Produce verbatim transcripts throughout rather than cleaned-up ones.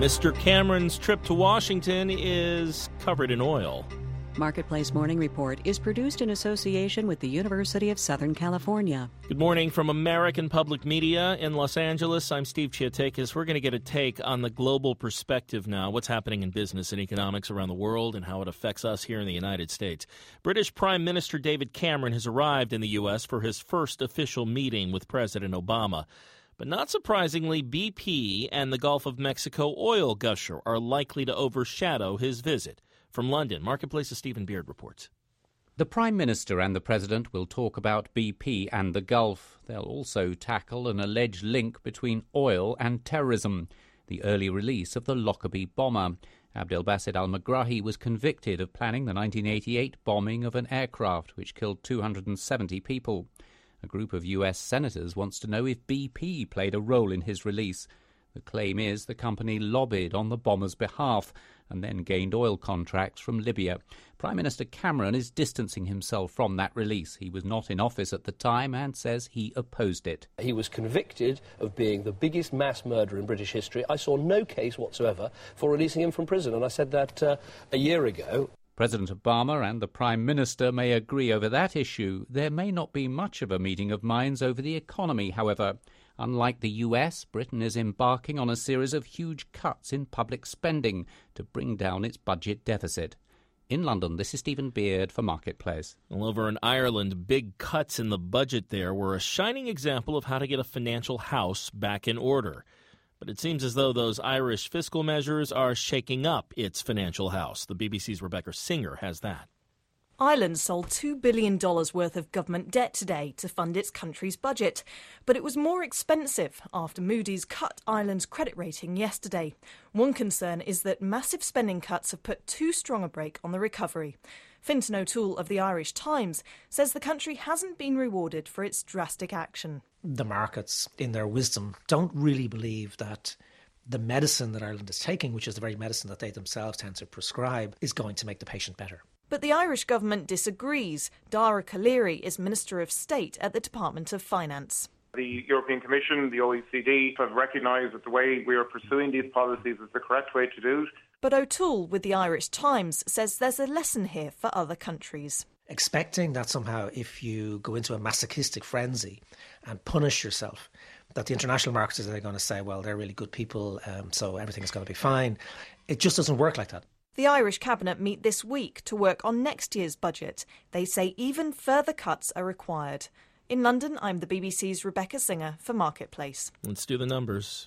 Mister Cameron's trip to Washington is covered in oil. Marketplace Morning Report is produced in association with the University of Southern California. Good morning from American Public Media in Los Angeles. I'm Steve Chiatakis. We're going to get a take on the global perspective now, what's happening in business and economics around the world and how it affects us here in the United States. British Prime Minister David Cameron has arrived in the U S for his first official meeting with President Obama. But not surprisingly, B P and the Gulf of Mexico oil gusher are likely to overshadow his visit. From London, Marketplace's Stephen Beard reports. The Prime Minister and the President will talk about B P and the Gulf. They'll also tackle an alleged link between oil and terrorism, the early release of the Lockerbie bomber. Abdelbaset al-Megrahi was convicted of planning the nineteen eighty-eight bombing of an aircraft which killed two hundred seventy people. A group of U S senators wants to know if B P played a role in his release. The claim is the company lobbied on the bomber's behalf and then gained oil contracts from Libya. Prime Minister Cameron is distancing himself from that release. He was not in office at the time and says he opposed it. He was convicted of being the biggest mass murderer in British history. I saw no case whatsoever for releasing him from prison, and I said that uh, a year ago. President Obama and the Prime Minister may agree over that issue. There may not be much of a meeting of minds over the economy, however. Unlike the U S, Britain is embarking on a series of huge cuts in public spending to bring down its budget deficit. In London, this is Stephen Beard for Marketplace. Well, over in Ireland, big cuts in the budget there were a shining example of how to get a financial house back in order. But it seems as though those Irish fiscal measures are shaking up its financial house. The B B C's Rebecca Singer has that. Ireland sold two billion dollars worth of government debt today to fund its country's budget. But it was more expensive after Moody's cut Ireland's credit rating yesterday. One concern is that massive spending cuts have put too strong a brake on the recovery. Fintan O'Toole of the Irish Times says the country hasn't been rewarded for its drastic action. The markets, in their wisdom, don't really believe that the medicine that Ireland is taking, which is the very medicine that they themselves tend to prescribe, is going to make the patient better. But the Irish government disagrees. Dara Calleary is Minister of State at the Department of Finance. The European Commission, the O E C D have recognised that the way we are pursuing these policies is the correct way to do it. But O'Toole with the Irish Times says there's a lesson here for other countries. Expecting that somehow if you go into a masochistic frenzy and punish yourself, that the international markets are going to say, well, they're really good people, um, so everything is going to be fine. It just doesn't work like that. The Irish Cabinet meet this week to work on next year's budget. They say even further cuts are required. In London, I'm the B B C's Rebecca Singer for Marketplace. Let's do the numbers.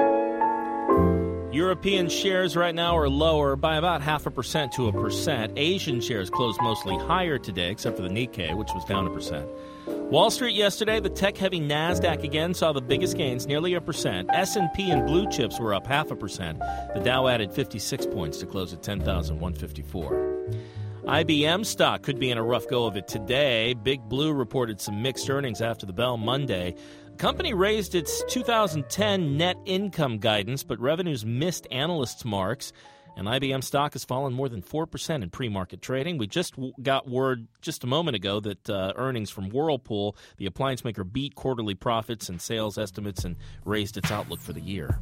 European shares right now are lower by about half a percent to a percent. Asian shares closed mostly higher today, except for the Nikkei, which was down a percent. Wall Street yesterday, the tech-heavy NASDAQ again saw the biggest gains, nearly a percent. S and P and blue chips were up half a percent. The Dow added fifty-six points to close at ten thousand one hundred fifty-four. I B M stock could be in a rough go of it today. Big Blue reported some mixed earnings after the bell Monday. The company raised its two thousand ten net income guidance, but revenues missed analysts' marks. And I B M stock has fallen more than four percent in pre-market trading. We just w- got word just a moment ago that uh, earnings from Whirlpool, the appliance maker, beat quarterly profits and sales estimates and raised its outlook for the year.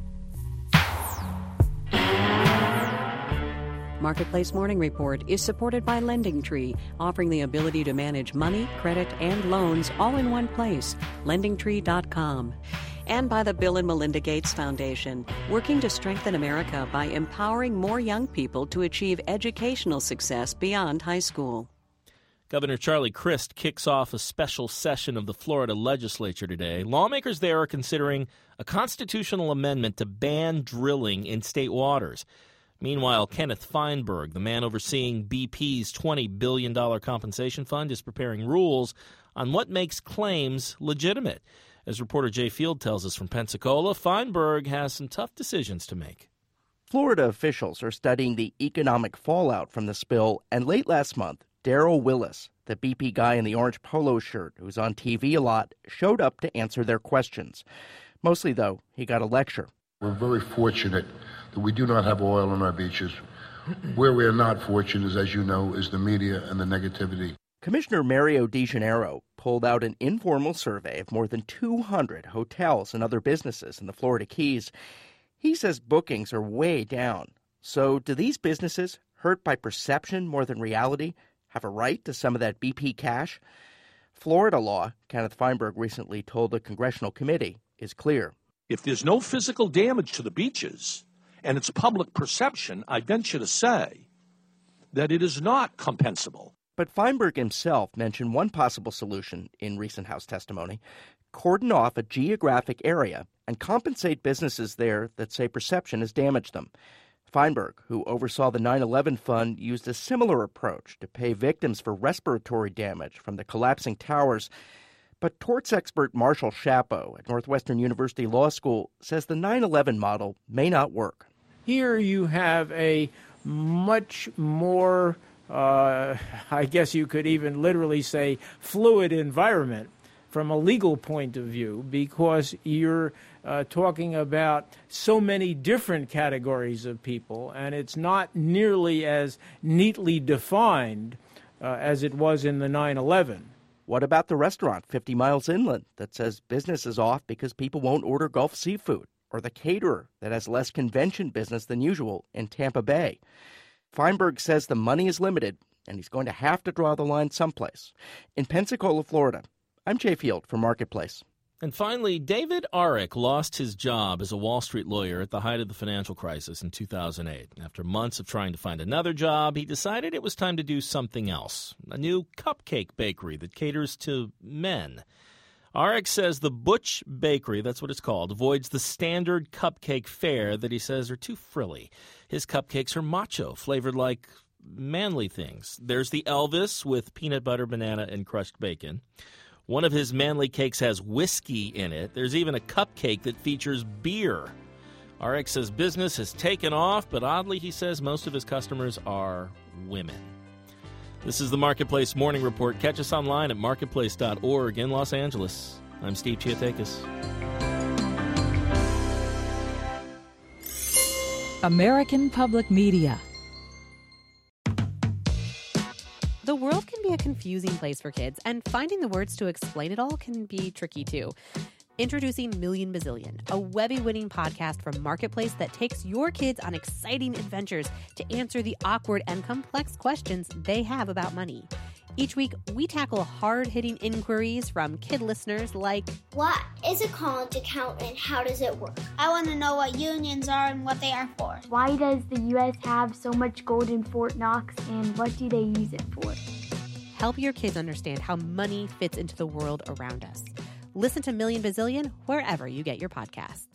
Marketplace Morning Report is supported by LendingTree, offering the ability to manage money, credit, and loans all in one place. lending tree dot com. And by the Bill and Melinda Gates Foundation, working to strengthen America by empowering more young people to achieve educational success beyond high school. Governor Charlie Crist kicks off a special session of the Florida legislature today. Lawmakers there are considering a constitutional amendment to ban drilling in state waters. Meanwhile, Kenneth Feinberg, the man overseeing B P's twenty billion dollars compensation fund, is preparing rules on what makes claims legitimate. As reporter Jay Field tells us from Pensacola, Feinberg has some tough decisions to make. Florida officials are studying the economic fallout from the spill, and late last month, Darrell Willis, the B P guy in the orange polo shirt who's on T V a lot, showed up to answer their questions. Mostly, though, he got a lecture. We're very fortunate that we do not have oil on our beaches. Where we are not fortunate, is, as you know, is the media and the negativity. Commissioner Mario DeGennaro pulled out an informal survey of more than two hundred hotels and other businesses in the Florida Keys. He says bookings are way down. So do these businesses, hurt by perception more than reality, have a right to some of that B P cash? Florida law, Kenneth Feinberg recently told a congressional committee, is clear. If there's no physical damage to the beaches and it's public perception, I venture to say that it is not compensable. But Feinberg himself mentioned one possible solution in recent House testimony: cordon off a geographic area and compensate businesses there that say perception has damaged them. Feinberg, who oversaw the nine eleven fund, used a similar approach to pay victims for respiratory damage from the collapsing towers. But torts expert Marshall Schapo at Northwestern University Law School says the nine eleven model may not work. Here you have a much more, uh, I guess you could even literally say, fluid environment from a legal point of view, because you're uh, talking about so many different categories of people, and it's not nearly as neatly defined uh, as it was in the nine eleven. What about the restaurant fifty miles inland that says business is off because people won't order Gulf seafood? Or the caterer that has less convention business than usual in Tampa Bay? Feinberg says the money is limited, and he's going to have to draw the line someplace. In Pensacola, Florida, I'm Jay Field for Marketplace. And finally, David Arick lost his job as a Wall Street lawyer at the height of the financial crisis in two thousand eight. After months of trying to find another job, he decided it was time to do something else, a new cupcake bakery that caters to men. Arick says the Butch Bakery, that's what it's called, avoids the standard cupcake fare that he says are too frilly. His cupcakes are macho, flavored like manly things. There's the Elvis with peanut butter, banana, and crushed bacon. One of his manly cakes has whiskey in it. There's even a cupcake that features beer. Arick says business has taken off, but oddly, he says most of his customers are women. This is the Marketplace Morning Report. Catch us online at marketplace dot org in Los Angeles. I'm Steve Chiatakis. American Public Media. The world can be a confusing place for kids, and finding the words to explain it all can be tricky too. Introducing Million Bazillion, a Webby-winning podcast from Marketplace that takes your kids on exciting adventures to answer the awkward and complex questions they have about money. Each week, we tackle hard-hitting inquiries from kid listeners like, what is a college account and how does it work? I want to know what unions are and what they are for. Why does the U S have so much gold in Fort Knox, and what do they use it for? Help your kids understand how money fits into the world around us. Listen to Million Bazillion wherever you get your podcasts.